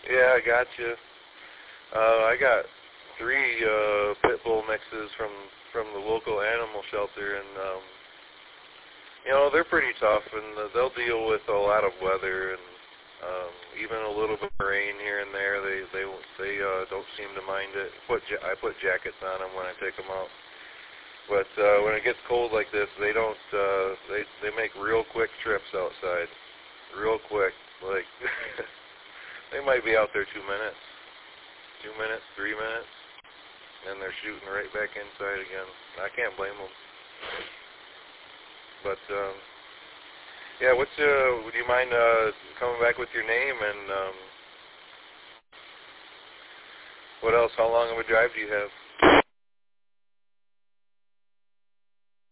Yeah, I got you. I got 3 pit bull mixes from the local animal shelter, and you know, they're pretty tough, and they'll deal with a lot of weather and even a little bit of rain here and there. They don't seem to mind it. I put jackets on them when I take them out. But when it gets cold like this, they don't. They make real quick trips outside, real quick. Like they might be out there 2 minutes, 3 minutes, and they're shooting right back inside again. I can't blame them. But yeah, would you mind coming back with your name and what else? How long of a drive do you have?